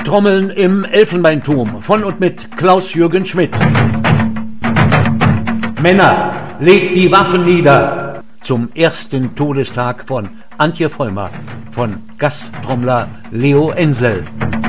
Trommeln im Elfenbeinturm von und mit Klaus-Jürgen Schmidt. Männer, legt die Waffen nieder! Zum ersten Todestag von Antje Vollmer, von Gasttrommler Leo Ensel.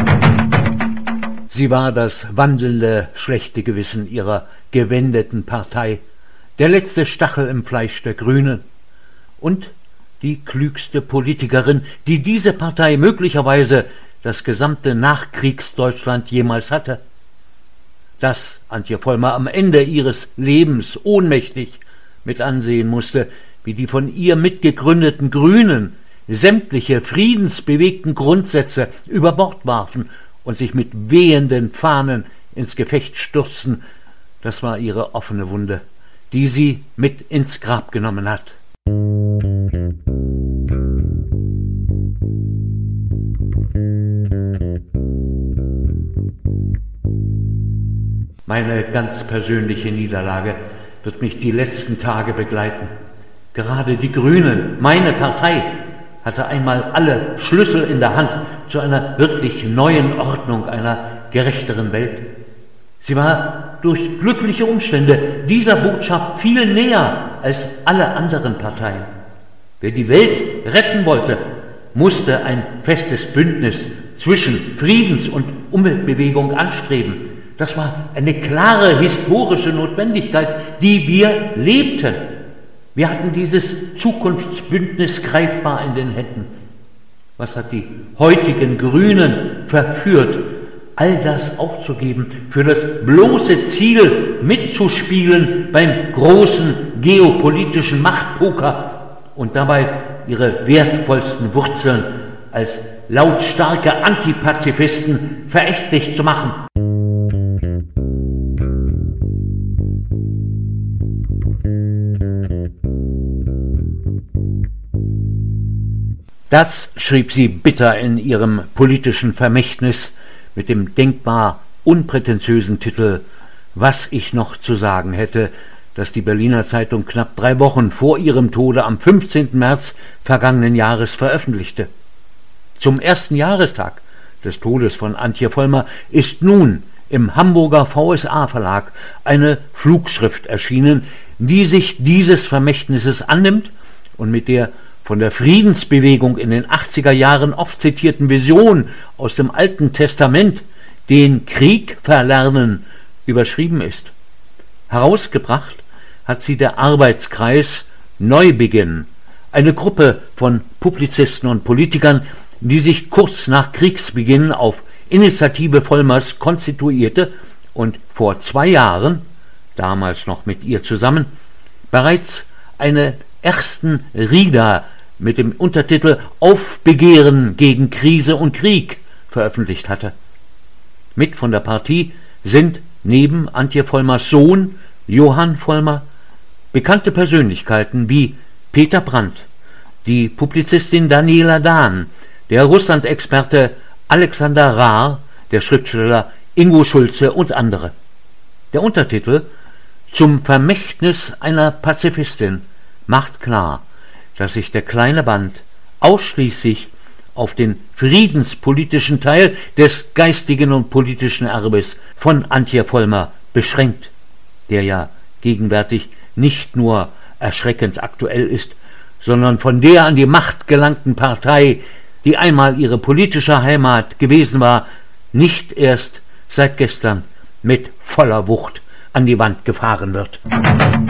Sie war das wandelnde schlechte Gewissen ihrer gewendeten Partei, der letzte Stachel im Fleisch der Grünen und die klügste Politikerin, die diese Partei möglicherweise das gesamte Nachkriegsdeutschland jemals hatte. Dass Antje Vollmer am Ende ihres Lebens ohnmächtig mit ansehen musste, wie die von ihr mitgegründeten Grünen sämtliche friedensbewegten Grundsätze über Bord warfen und sich mit wehenden Fahnen ins Gefecht stürzten, das war ihre offene Wunde, die sie mit ins Grab genommen hat. Meine ganz persönliche Niederlage wird mich die letzten Tage begleiten. Gerade die Grünen, meine Partei, hatte einmal alle Schlüssel in der Hand zu einer wirklich neuen Ordnung, einer gerechteren Welt. Sie war durch glückliche Umstände dieser Botschaft viel näher als alle anderen Parteien. Wer die Welt retten wollte, musste ein festes Bündnis zwischen Friedens- und Umweltbewegung anstreben. Das war eine klare historische Notwendigkeit, die wir lebten. Wir hatten dieses Zukunftsbündnis greifbar in den Händen. Was hat die heutigen Grünen verführt, all das aufzugeben, für das bloße Ziel mitzuspielen beim großen geopolitischen Machtpoker und dabei ihre wertvollsten Wurzeln als lautstarke Antipazifisten verächtlich zu machen? Das schrieb sie bitter in ihrem politischen Vermächtnis mit dem denkbar unprätentiösen Titel »Was ich noch zu sagen hätte«, das die Berliner Zeitung knapp 3 Wochen vor ihrem Tode am 15. März vergangenen Jahres veröffentlichte. Zum ersten Jahrestag des Todes von Antje Vollmer ist nun im Hamburger VSA-Verlag eine Flugschrift erschienen, die sich dieses Vermächtnisses annimmt und mit der von der Friedensbewegung in den 80er Jahren oft zitierten Vision aus dem Alten Testament, den Krieg verlernen, überschrieben ist. Herausgebracht hat sie der Arbeitskreis Neubeginn, eine Gruppe von Publizisten und Politikern, die sich kurz nach Kriegsbeginn auf Initiative Vollmers konstituierte und vor 2 Jahren, damals noch mit ihr zusammen, bereits eine ersten Rieder mit dem Untertitel »Aufbegehren gegen Krise und Krieg« veröffentlicht hatte. Mit von der Partie sind neben Antje Vollmers Sohn Johann Vollmer bekannte Persönlichkeiten wie Peter Brandt, die Publizistin Daniela Dahn, der Russland-Experte Alexander Rahr, der Schriftsteller Ingo Schulze und andere. Der Untertitel »Zum Vermächtnis einer Pazifistin« macht klar, dass sich der kleine Band ausschließlich auf den friedenspolitischen Teil des geistigen und politischen Erbes von Antje Vollmer beschränkt, der ja gegenwärtig nicht nur erschreckend aktuell ist, sondern von der an die Macht gelangten Partei, die einmal ihre politische Heimat gewesen war, nicht erst seit gestern mit voller Wucht an die Wand gefahren wird.